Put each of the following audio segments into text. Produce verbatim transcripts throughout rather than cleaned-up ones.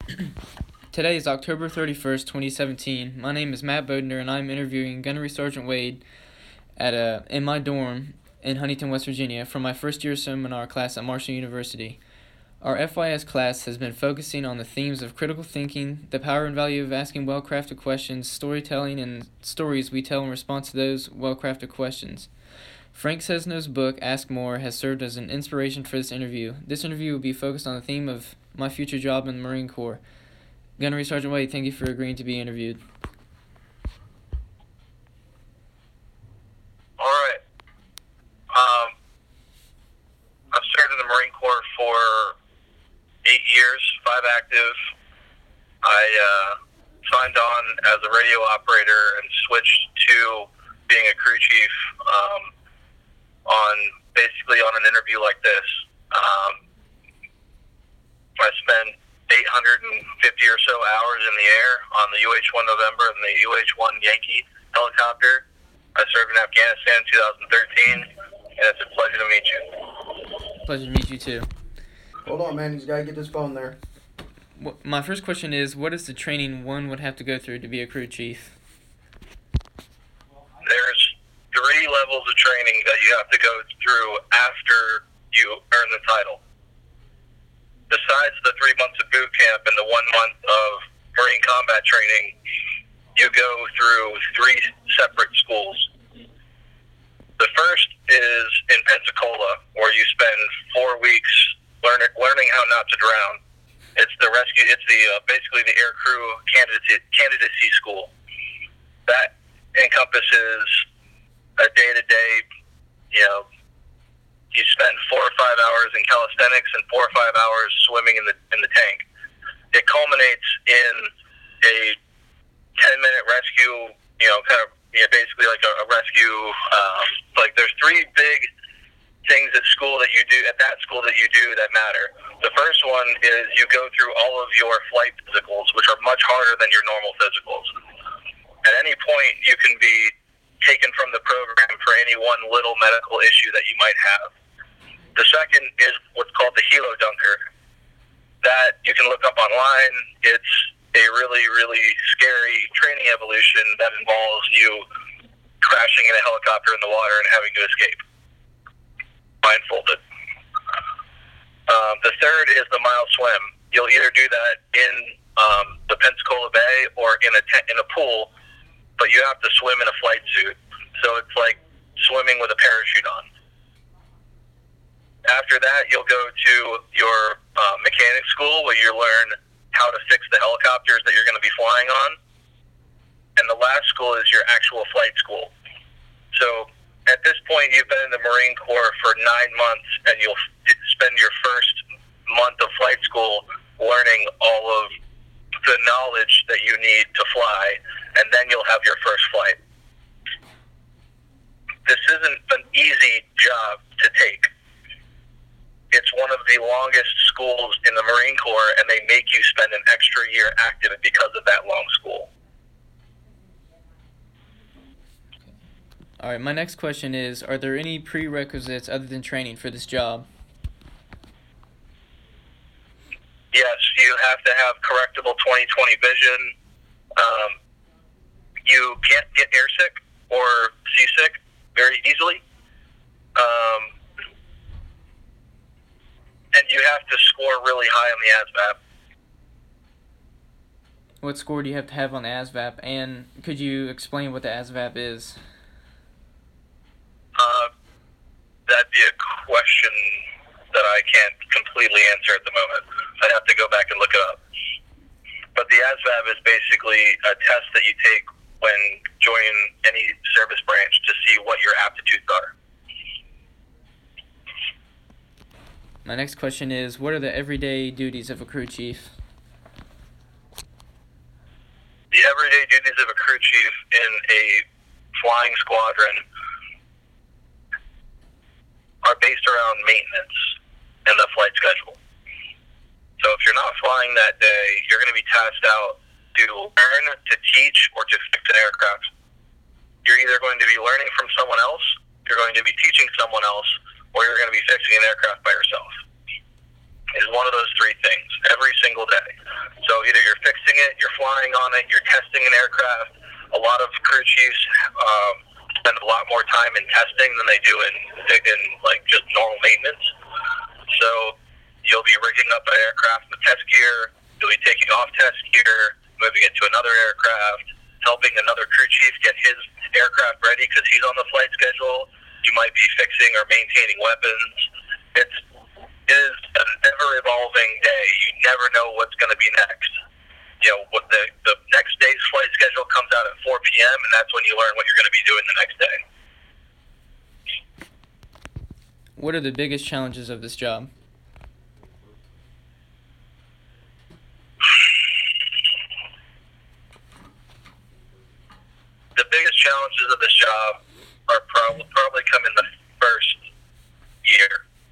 Today is October thirty-first, twenty seventeen. My name is Matt Bodner, and I'm interviewing Gunnery Sergeant Wade at a, in my dorm in Huntington, West Virginia for my first year seminar class at Marshall University. Our F Y S class has been focusing on the themes of critical thinking, the power and value of asking well-crafted questions, storytelling, and stories we tell in response to those well-crafted questions. Frank Sesno's book, Ask More, has served as an inspiration for this interview. This interview will be focused on the theme of my future job in the Marine Corps. Gunnery Sergeant Wade, thank you for agreeing to be interviewed. All right. Um, I've served in the Marine Corps for eight years, five active. I uh, signed on as a radio operator and switched to being a crew chief um, on basically on an interview like this. Um, I spent eight hundred fifty or so hours in the air on the U H one November and the U H one Yankee helicopter. I served in Afghanistan in two thousand thirteen, and it's a pleasure to meet you. Pleasure to meet you too. Hold on, man. He's got to get this phone there. Well, my first question is, what is the training one would have to go through to be a crew chief? There's three levels of training that you have to go through after you earn the title. Besides the three months of boot camp and the one month of Marine combat training, you go through three separate schools. The first is in Pensacola, where you spend four weeks learning learning how not to drown. It's the rescue. It's the uh, basically the air crew candidacy candidacy school. That encompasses a day to day, you know. You spend four or five hours in calisthenics and four or five hours swimming in the in the tank. It culminates in a ten minute rescue. You know, kind of you know, basically like a, a rescue. Um, like there's three big things at school that you do at that school that you do that matter. The first one is you go through all of your flight physicals, which are much harder than your normal physicals. At any point, you can be taken from the program for any one little medical issue that you might have. The second is what's called the Helo Dunker. That you can look up online. It's a really, really scary training evolution that involves you crashing in a helicopter in the water and having to escape, blindfolded. Um, the third is the mile swim. You'll either do that in um, the Pensacola Bay or in a te- in a pool, but you have to swim in a flight suit. So it's like swimming with a parachute on. After that, you'll go to your uh, mechanic school where you learn how to fix the helicopters that you're going to be flying on. And the last school is your actual flight school. So at this point, you've been in the Marine Corps for nine months, and you'll f- spend your first month of flight school learning all of the knowledge that you need to fly, and then you'll have your first flight. This isn't an easy job to take. It's one of the longest schools in the Marine Corps, and they make you spend an extra year active because of that long school. All right, my next question is, are there any prerequisites other than training for this job? Yes, you have to have correctable twenty twenty vision. Um, you can't get airsick or seasick very easily. Um, and you have to score really high on the A S V A P. What score do you have to have on the A S V A P? And could you explain what the A S V A P is? Uh, that'd be a question that I can't completely answer at the moment. I'd have to go back and look it up. But the A S V A P is basically a test that you take when joining any service branch to see what your aptitudes are. My next question is, what are the everyday duties of a crew chief? The everyday duties of a crew chief in a flying squadron are based around maintenance and the flight schedule. So if you're not flying that day, you're going to be tasked out to learn, to teach, or to fix an aircraft. You're either going to be learning from someone else, you're going to be teaching someone else, or you're going to be fixing an aircraft by yourself. It's one of those three things every single day. So flying on it, you're testing an aircraft. A lot of crew chiefs um, spend a lot more time in testing than they do in, in like just normal maintenance. So you'll be rigging up an aircraft with test gear, you'll be taking off test gear, moving it to another aircraft, helping another crew chief get his aircraft ready because he's on the flight schedule. You might be fixing or maintaining weapons. It's, it is a ever-evolving day. You never know what's going to be next. You know, what the, the next day's flight schedule comes out at four p.m., and that's when you learn what you're going to be doing the next day. What are the biggest challenges of this job? The biggest challenges of this job are probably probably come in the first year.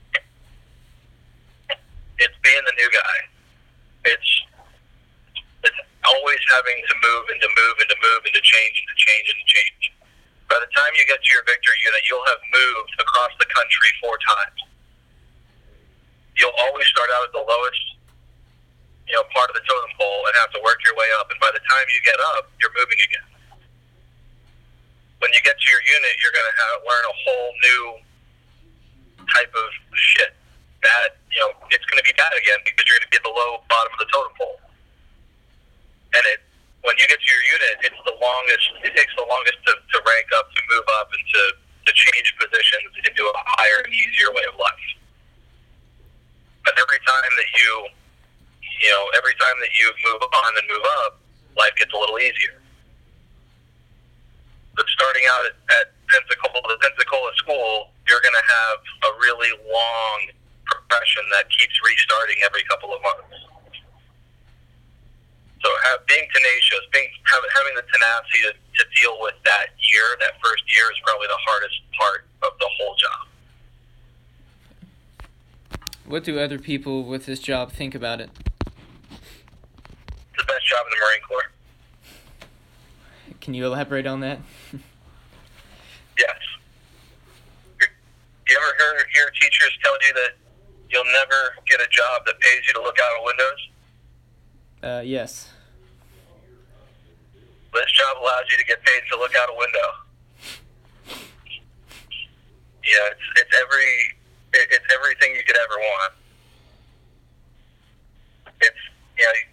It's being the new guy. It's it's always having to move and to move and to move and to change and to change and to change. By the time you get to your Victor unit, you'll have moved across the country four times. You'll always start out at the lowest, you know, part of the totem pole and have to work your way up. And by the time you get up, you're moving again. When you get to your unit, you're going to have learn a whole new type of shit. Bad, you know, it's going to be bad again because you're going to be at the low bottom of the totem pole. And it, when you get to your unit, it's the longest. It takes the longest to, to rank up, to move up, and to, to change positions into a higher and easier way of life. But every time that you, you know, every time that you move on and move up, life gets a little easier. But starting out at, at Pensacola, the Pensacola school, you're going to have a really long progression that keeps restarting every couple of months. So have, being tenacious, being have, having the tenacity to, to deal with that year, that first year, is probably the hardest part of the whole job. What do other people with this job think about it? It's the best job in the Marine Corps. Can you elaborate on that? Yes. You ever hear, hear teachers tell you that you'll never get a job that pays you to look out of windows? Uh, yes. This job allows you to get paid to look out a window. Yeah, it's it's every it, it's everything you could ever want. It's you know,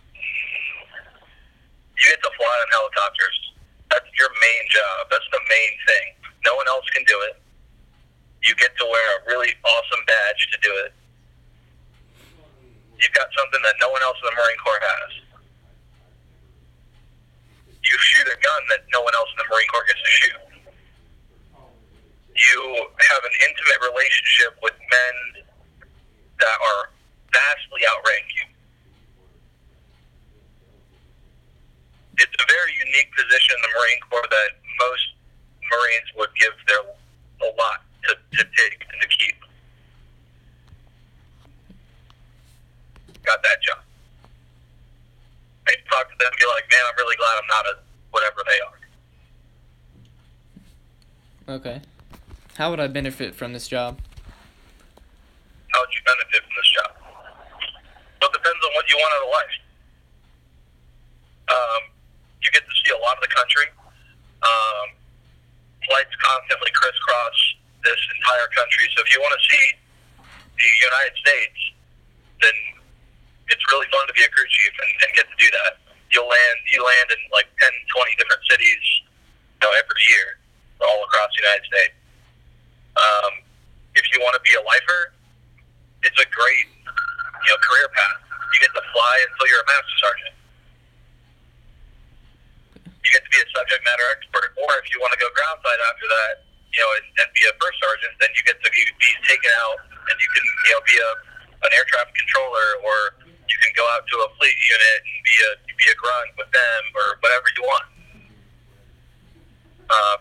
you get to fly on helicopters. That's your main job. That's the main thing. No one else can do it. You get to wear a really awesome badge to do it. You've got something that no one else in the Marine Corps has. You shoot a gun that no one else in the Marine Corps gets to shoot. You have an intimate relationship with men that are vastly outrank you. It's a very unique position in the Marine Corps that most Marines would give their a lot to, to take and to keep. Got that job. I talk to them and be like, man, I'm really glad I'm not a whatever they are. Okay. How would I benefit from this job? How would you benefit from this job? So it depends on what you want out of life. Um, you get to see a lot of the country. Um, flights constantly crisscross this entire country. So if you want to see the United States, then it's really fun to be a crew chief and, and get to do that. You'll land, you land in like ten, twenty different cities, you know, every year, all across the United States. Um, if you want to be a lifer, it's a great, you know, career path. You get to fly until you're a master sergeant. You get to be a subject matter expert. Or if you want to go ground side after that, you know, and, and be a first sergeant, then you get to be, be taken out and you can, you know, be a an air traffic controller, or you can go out to a fleet unit and be a be a grunt with them, or whatever you want. Uh,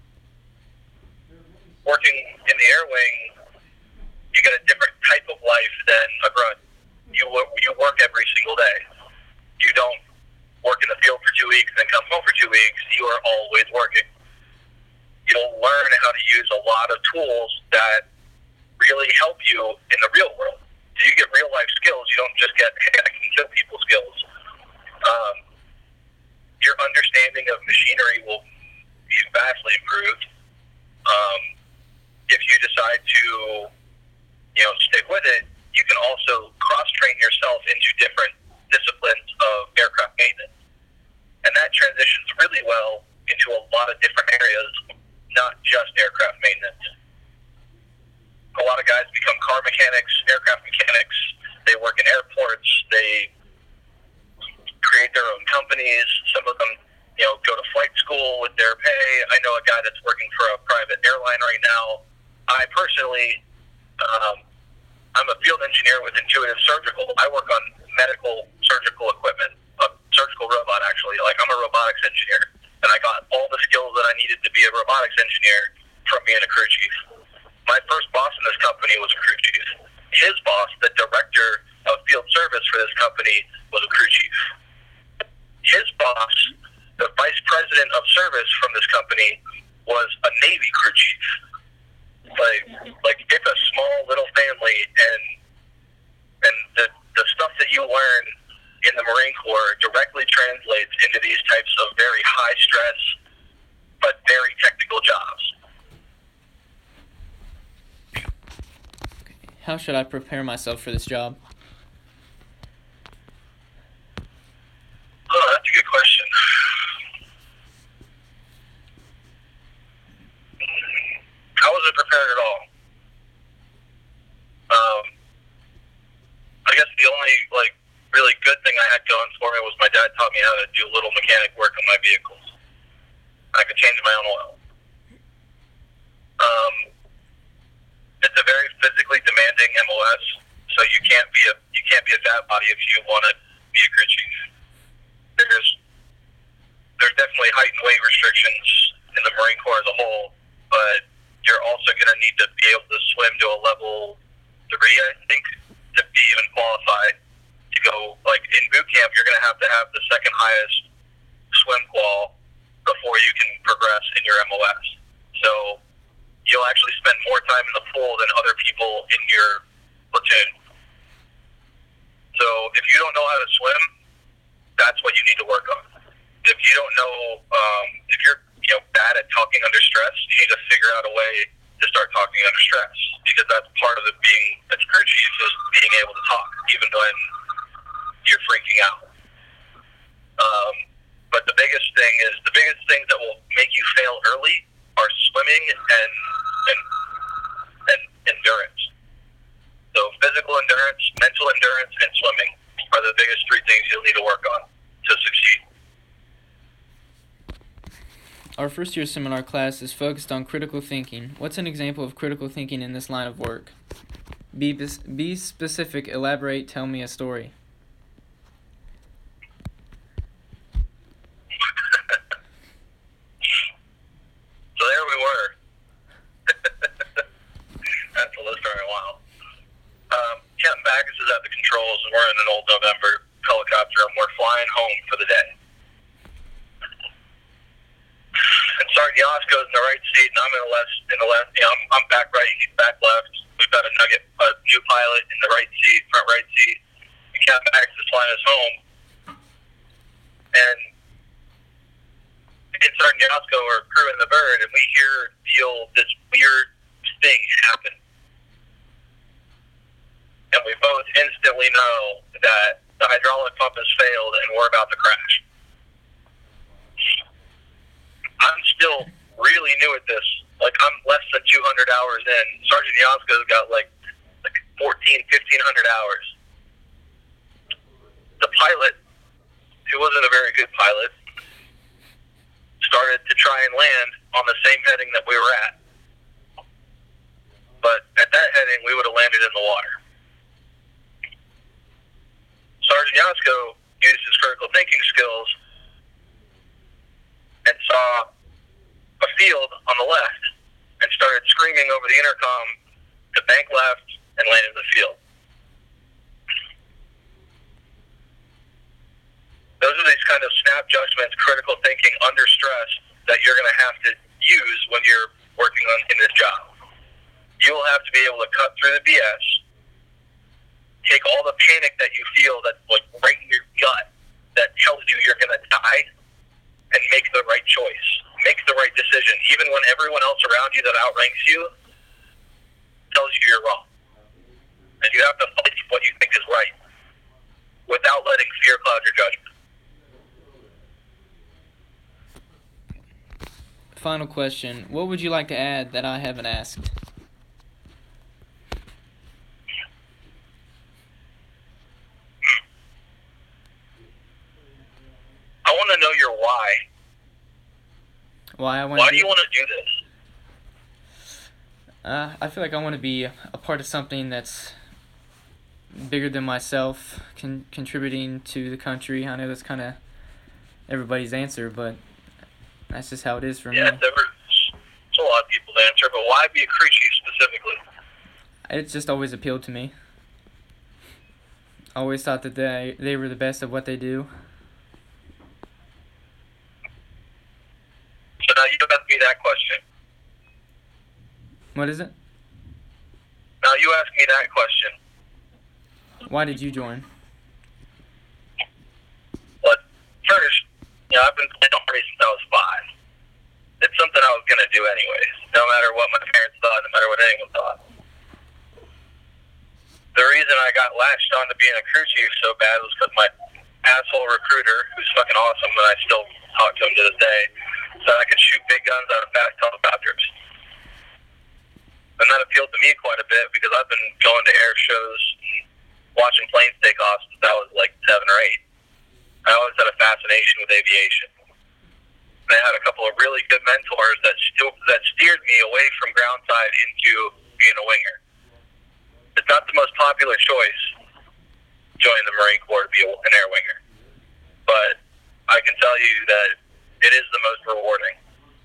working in the air wing, you get a different type of life than a grunt. You work, you work every single day. You don't work in the field for two weeks and then come home for two weeks. You are always working. You'll learn how to use a lot of tools that really help you in the real world. So you get real life skills. You don't just get, hey, I can kill people skills. Um, companies, some of them, you know, go to flight school with their pay. I know a guy that's working for a private airline right now. I personally, um, I'm a field engineer with Intuitive Surgical. I work on medical surgical equipment, a surgical robot actually. Like, I'm a robotics engineer, and I got all the skills that I needed to be a robotics engineer from being a crew chief. My first boss in this company was a crew chief. His boss, the director of field service for this company, was a crew chief. His boss, the vice president of service from this company, was a Navy crew chief. Like, like it's a small little family, and and the the stuff that you learn in the Marine Corps directly translates into these types of very high stress but very technical jobs. How should I prepare myself for this job? Oh, that's a good question. I wasn't prepared at all. Um, I guess the only, like, really good thing I had going for me was my dad taught me how to do little mechanic work on my vehicles. I could change my own oil. Um, it's a very physically demanding M O S, so you can't be a you can't be a fat body if you want to be a crew chief. There's there's definitely height and weight restrictions in the Marine Corps as a whole, but you're also going to need to be able to swim to a level three, I think, to be even qualified to go. Like, in boot camp, you're going to have to have the second highest swim qual before you can progress in your M O S. So you'll actually spend more time in the pool than other people in your platoon. So if you don't know how to swim, that's what you need to work on. If you don't know, um, if you're you know bad at talking under stress, you need to figure out a way to start talking under stress, because that's part of it being as crew chief is being able to talk even when you're freaking out. Um, but the biggest thing is the biggest things that will make you fail early are swimming and and and endurance. So physical endurance, mental endurance, and swimming are the biggest three things you'll need to work on to succeed. Our first year seminar class is focused on critical thinking. What's an example of critical thinking in this line of work? Be, be specific, elaborate, tell me a story. So there we were. That's a list for a while. Um, Captain Backus is at the controls, and we're in an old November helicopter, and we're flying home for the day. And Sergeant Yasko's in the right seat, and I'm in the left. In the left, you know, I'm, I'm back right, he's back left. We've got a nugget, a new pilot in the right seat, front right seat. And Captain Backus is flying us home, and and Sergeant Yasko are crewing the bird, and we hear feel this weird thing happen, and we both instantly know that the hydraulic pump has failed, and we're about to crash. I'm still really new at this. Like, I'm less than two hundred hours in. Sergeant Yasko's got like like fourteen, fifteen hundred hours. The pilot, who wasn't a very good pilot, started to try and land on the same heading that we were at. But at that heading, we would have landed in the water. Sergeant Yasko used his critical thinking skills and saw a field on the left and started screaming over the intercom to bank left and land in the field. Those are these kind of snap judgments, critical thinking under stress that you're going to have to use when you're working on in this job. You will have to be able to cut through the B S, take all the panic that you feel that's like right in your gut that tells you you're going to die, and make the right choice. Make the right decision, even when everyone else around you that outranks you tells you you're wrong. And you have to fight what you think is right without letting fear cloud your judgment. Final question. What would you like to add that I haven't asked? I want to know your why. Why I want Why to do be, you want to do this? Uh, I feel like I want to be a part of something that's bigger than myself, con- contributing to the country. I know that's kind of everybody's answer, but that's just how it is for Yeah, me. it's, never, it's a lot of people's answer, but why be a crew chief specifically? It just always appealed to me. I always thought that they they were the best at what they do. So now you ask me that question. What is it? Now you ask me that question. Why did you join? But first, you know, I've been playing Army since I was five. It's something I was going to do anyways, no matter what my parents thought, no matter what anyone thought. The reason I got latched on to being a crew chief so bad was because my asshole recruiter, who's fucking awesome, and I still talk to him to this day, said I could shoot big guns out of fast helicopters. And that appealed to me quite a bit because I've been going to air shows and watching planes take off since I was like seven or eight. I always had a fascination with aviation. And I had a couple of really good mentors that still, that steered me away from ground side into being a winger. It's not the most popular choice, joining the Marine Corps to be an air winger. But I can tell you that it is the most rewarding.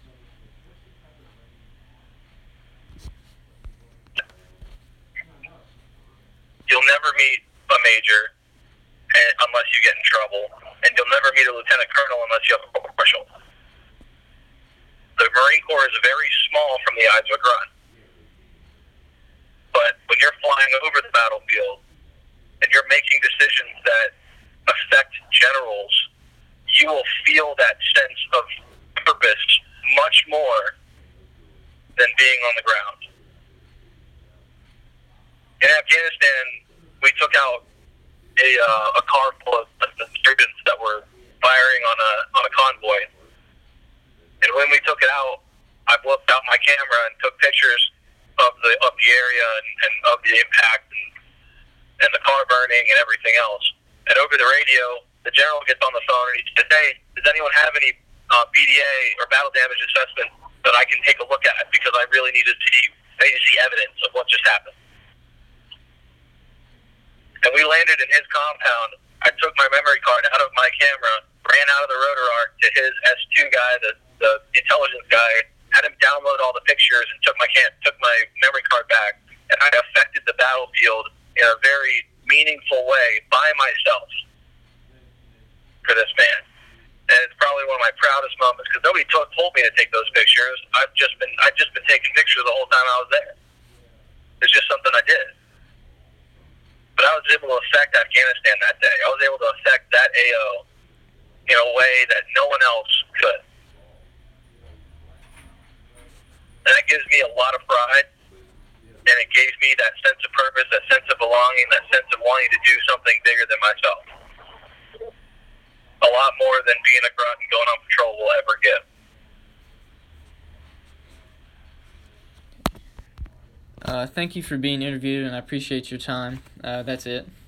You'll never meet a major unless you get in trouble, and you'll never meet a lieutenant colonel unless you have a marshal. The Marine Corps is very small from the eyes of a grunt. But when you're flying over the battlefield and you're making decisions that affect generals, you will feel that sense of purpose much more than being on the ground. In Afghanistan, we took out a uh, a car full of students that were firing on a on a convoy, and when we took it out, I whipped out my camera and took pictures of the of the area and, and of the impact and, and the car burning and everything else. And over the radio, the general gets on the phone and he says, "Hey, does anyone have any uh, B D A or battle damage assessment that I can take a look at because I really need to see I need to see evidence of what just happened?" And we landed in his compound. I took my memory card out of my camera, ran out of the rotor arc to his S two guy, the, the intelligence guy, had him download all the pictures and took my cam- took my memory card back. And I affected the battlefield in a very meaningful way by myself for this man. And it's probably one of my proudest moments because nobody t- told me to take those pictures. I've just been I've just been taking pictures the whole time I was there. It's just something I did. But I was able to affect Afghanistan that day. I was able to affect that A O in a way that no one else could. And that gives me a lot of pride, and it gave me that sense of purpose, that sense of belonging, that sense of wanting to do something bigger than myself. A lot more than being a grunt and going on patrol will ever give. Uh, thank you for being interviewed, and I appreciate your time. Uh, that's it.